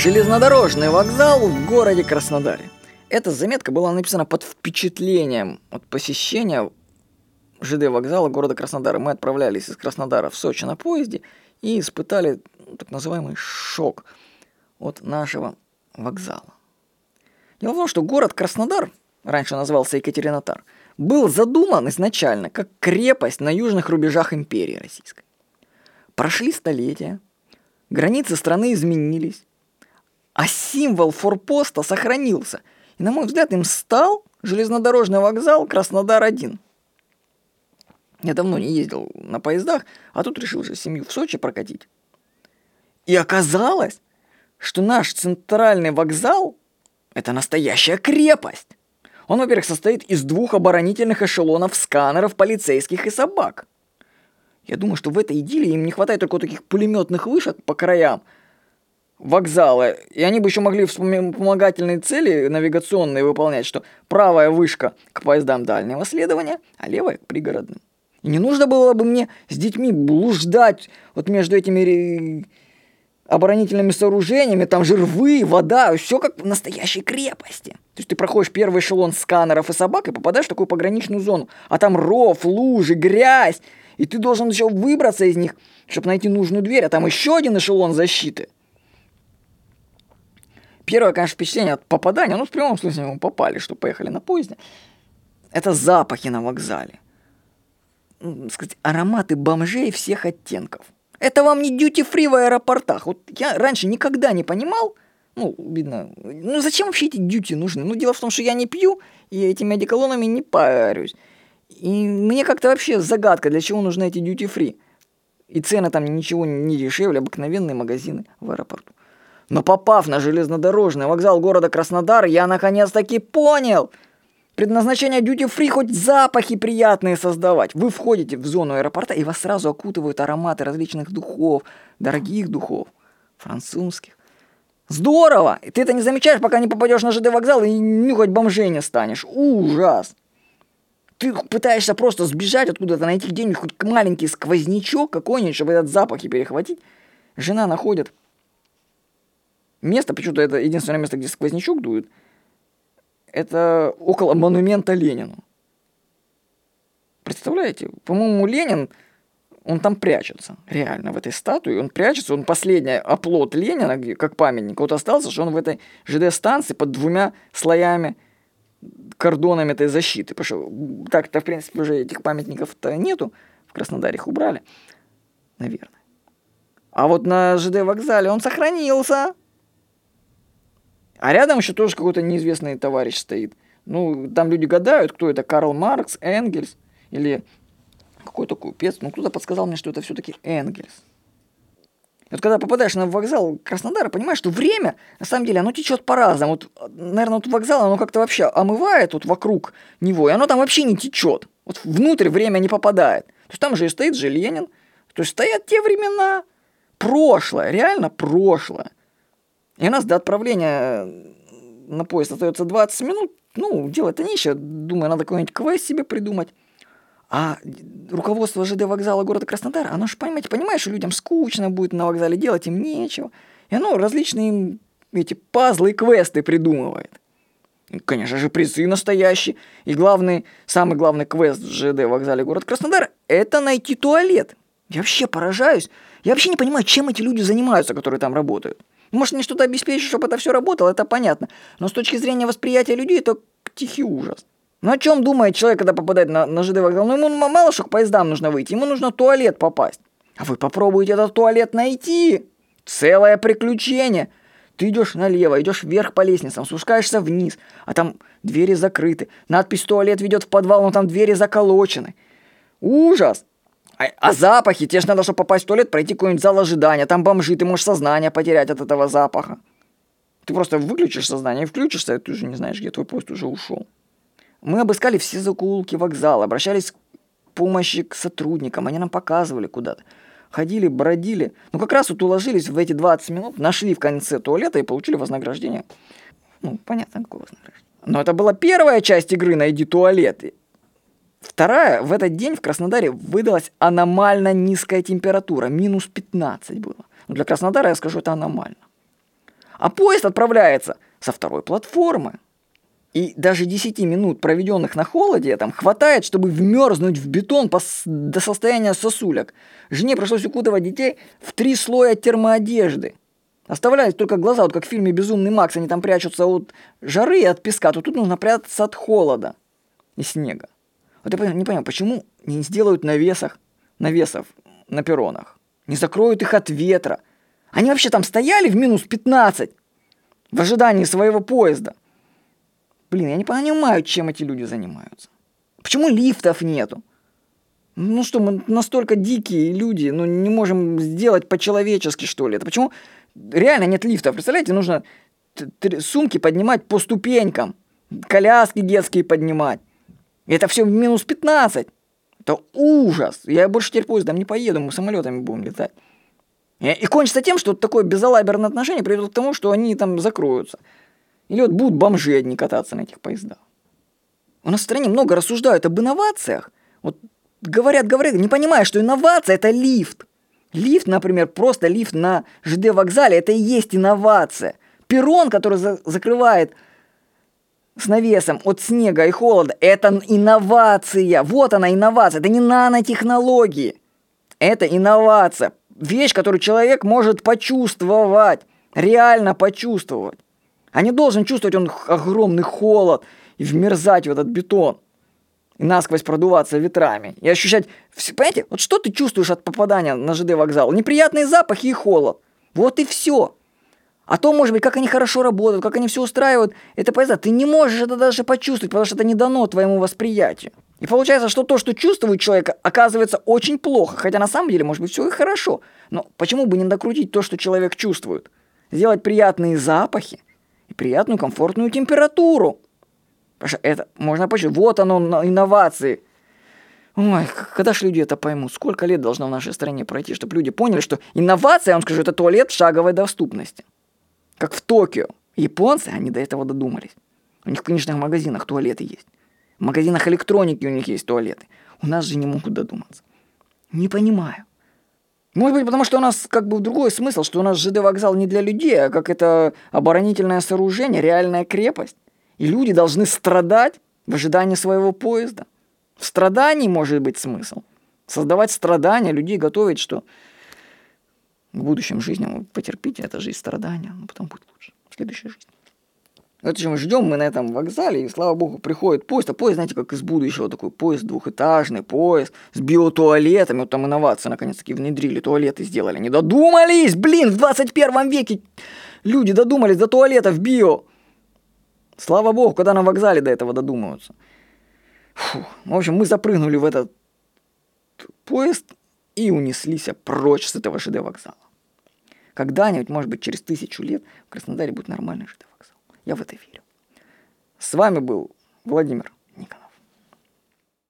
Железнодорожный вокзал в городе Краснодаре. Эта заметка была написана под впечатлением от посещения ЖД вокзала города Краснодара. Мы отправлялись из Краснодара в Сочи на поезде и испытали так называемый шок от нашего вокзала. Дело в том, что город Краснодар, раньше назывался Екатеринотар, был задуман изначально как крепость на южных рубежах империи российской. Прошли столетия, границы страны изменились, а символ форпоста сохранился. И, на мой взгляд, им стал железнодорожный вокзал Краснодар-1. Я давно не ездил на поездах, а тут решил же семью в Сочи прокатить. И оказалось, что наш центральный вокзал – это настоящая крепость. Он, во-первых, состоит из 2 оборонительных эшелонов сканеров, полицейских и собак. Я думаю, что в этой идиллии им не хватает только таких пулеметных вышек по краям вокзала, и они бы еще могли вспомогательные цели навигационные выполнять, что правая вышка к поездам дальнего следования, а левая к пригородным. И не нужно было бы мне с детьми блуждать вот между этими оборонительными сооружениями, там же рвы, вода, все как в настоящей крепости. То есть ты проходишь первый эшелон сканеров и собак и попадаешь в такую пограничную зону, а там ров, лужи, грязь, и ты должен еще выбраться из них, чтобы найти нужную дверь, а там еще один эшелон защиты. Первое, конечно, впечатление от попадания, в прямом смысле мы попали, что поехали на поезде, это запахи на вокзале. Сказать, ароматы бомжей всех оттенков. Это вам не дьюти-фри в аэропортах. Вот я раньше никогда не понимал, видно, зачем вообще эти дьюти нужны? Дело в том, что я не пью и этими одеколонами не парюсь. И мне как-то вообще загадка, для чего нужны эти дьюти-фри. И цены там ничего не дешевле, обыкновенные магазины в аэропорту. Но попав на железнодорожный вокзал города Краснодар, я наконец-таки понял. Предназначение дьюти-фри хоть запахи приятные создавать. Вы входите в зону аэропорта, и вас сразу окутывают ароматы различных духов, дорогих духов, французских. Здорово! И ты это не замечаешь, пока не попадешь на ЖД вокзал и нюхать бомжей не станешь. Ужас! Ты пытаешься просто сбежать откуда-то, найти где-нибудь хоть маленький сквознячок какой-нибудь, чтобы этот запах и перехватить. Жена находит место, почему-то это единственное место, где сквознячок дует, это около монумента Ленину. Представляете? По-моему, Ленин, он там прячется. Реально, в этой статуе он прячется. Он последний оплот Ленина, как памятник. Вот остался, что он в этой ЖД-станции под 2 слоями, кордонами этой защиты. Потому что так-то, в принципе, уже этих памятников-то нету. В Краснодаре их убрали. Наверное. А вот на ЖД-вокзале он сохранился. А рядом еще тоже какой-то неизвестный товарищ стоит. Там люди гадают, кто это, Карл Маркс, Энгельс или какой-то купец. Кто-то подсказал мне, что это все-таки Энгельс. И вот когда попадаешь на вокзал Краснодара, понимаешь, что время, на самом деле, оно течет по-разному. Наверное, вокзал, оно как-то вообще омывает вокруг него, и оно там вообще не течет. Внутрь время не попадает. То есть там же и стоит же Ленин. То есть стоят те времена. Прошлое, реально прошлое. И у нас до отправления на поезд остается 20 минут. Делать-то нечего. Думаю, надо какой-нибудь квест себе придумать. А руководство ЖД вокзала города Краснодар, оно же, понимаешь, что людям скучно будет на вокзале, делать им нечего. И оно различные им эти пазлы и квесты придумывает. И, конечно же, призы настоящие. И самый главный квест в ЖД вокзале города Краснодар – это найти туалет. Я вообще поражаюсь. Я вообще не понимаю, чем эти люди занимаются, которые там работают. Может, мне что-то обеспечить, чтобы это все работало, это понятно. Но с точки зрения восприятия людей, это тихий ужас. О чем думает человек, когда попадает на ЖД вокзал? Ему мало что к поездам нужно выйти, ему нужно в туалет попасть. А вы попробуйте этот туалет найти. Целое приключение. Ты идешь налево, идешь вверх по лестницам, спускаешься вниз, а там двери закрыты. Надпись «Туалет ведет в подвал», но там двери заколочены. Ужас! А запахи, тебе же надо, чтобы попасть в туалет, пройти какой-нибудь зал ожидания. Там бомжи, ты можешь сознание потерять от этого запаха. Ты просто выключишь сознание и включишься, и ты уже не знаешь, где твой поезд уже ушел. Мы обыскали все закоулки вокзала, обращались к помощи к сотрудникам, они нам показывали куда-то. Ходили, бродили. Как раз уложились в эти 20 минут, нашли в конце туалета и получили вознаграждение. Понятно, какое вознаграждение. Но это была первая часть игры «Найди туалет». Вторая, в этот день в Краснодаре выдалась аномально низкая температура, -15 было. Для Краснодара, я скажу, это аномально. А поезд отправляется со второй платформы. И даже 10 минут, проведенных на холоде, там хватает, чтобы вмерзнуть в бетон до состояния сосулек. Жене пришлось укутывать детей в 3 слоя термоодежды. Оставлялись только глаза, вот как в фильме «Безумный Макс», они там прячутся от жары и от песка, то тут нужно прятаться от холода и снега. Вот я не понимаю, почему не сделают навесов на перронах, не закроют их от ветра. Они вообще там стояли в минус 15 в ожидании своего поезда. Блин, я не понимаю, чем эти люди занимаются. Почему лифтов нету? Ну что, мы настолько дикие люди, ну не можем сделать по-человечески, что ли? Это почему реально нет лифтов? Представляете, нужно сумки поднимать по ступенькам, коляски детские поднимать. И это все в минус 15. Это ужас. Я больше теперь поездом не поеду, мы самолетами будем летать. И кончится тем, что такое безалаберное отношение приведет к тому, что они там закроются. Или вот будут бомжи одни кататься на этих поездах. У нас в стране много рассуждают об инновациях. Вот говорят, не понимая, что инновация – это лифт. Лифт, например, просто лифт на ЖД вокзале – это и есть инновация. Перрон, который закрывает с навесом от снега и холода – это инновация. Вот она инновация. Это не нанотехнологии. Это инновация. Вещь, которую человек может почувствовать. Реально почувствовать. А не должен чувствовать он огромный холод и вмерзать в этот бетон. И насквозь продуваться ветрами. И ощущать... Понимаете, вот что ты чувствуешь от попадания на ЖД вокзал? Неприятные запахи и холод. Вот и все. А то, может быть, как они хорошо работают, как они все устраивают, это поезда. Ты не можешь это даже почувствовать, потому что это не дано твоему восприятию. И получается, что то, что чувствует человек, оказывается очень плохо. Хотя на самом деле, может быть, все и хорошо. Но почему бы не докрутить то, что человек чувствует? Сделать приятные запахи и приятную, комфортную температуру. Потому что это можно почувствовать. Вот оно, инновации. Ой, когда ж люди это поймут? Сколько лет должно в нашей стране пройти, чтобы люди поняли, что инновация, я вам скажу, это туалет в шаговой доступности. Как в Токио. Японцы, они до этого додумались. У них в книжных магазинах туалеты есть. В магазинах электроники у них есть туалеты. У нас же не могут додуматься. Не понимаю. Может быть, потому что у нас как бы другой смысл, что у нас ЖД вокзал не для людей, а как это оборонительное сооружение, реальная крепость. И люди должны страдать в ожидании своего поезда. В страдании может быть смысл. Создавать страдания, людей готовить, что в будущем жизни вы потерпите, это жизнь страдания, но потом будет лучше, в следующей жизни. Вот же мы ждем, мы на этом вокзале, и слава богу, приходит поезд. А поезд, знаете, как из будущего, такой поезд двухэтажный, поезд с биотуалетами. Вот там инновации наконец-таки внедрили, туалеты сделали. Не додумались, блин, в 21 веке люди додумались до туалетов био. Слава богу, когда на вокзале до этого додумаются. Фу. В общем, мы запрыгнули в этот поезд и унеслись прочь с этого ЖД вокзала. Когда-нибудь, может быть, через 1000 лет в Краснодаре будет нормальный ЖД вокзал. Я в это верю. С вами был Владимир Никонов.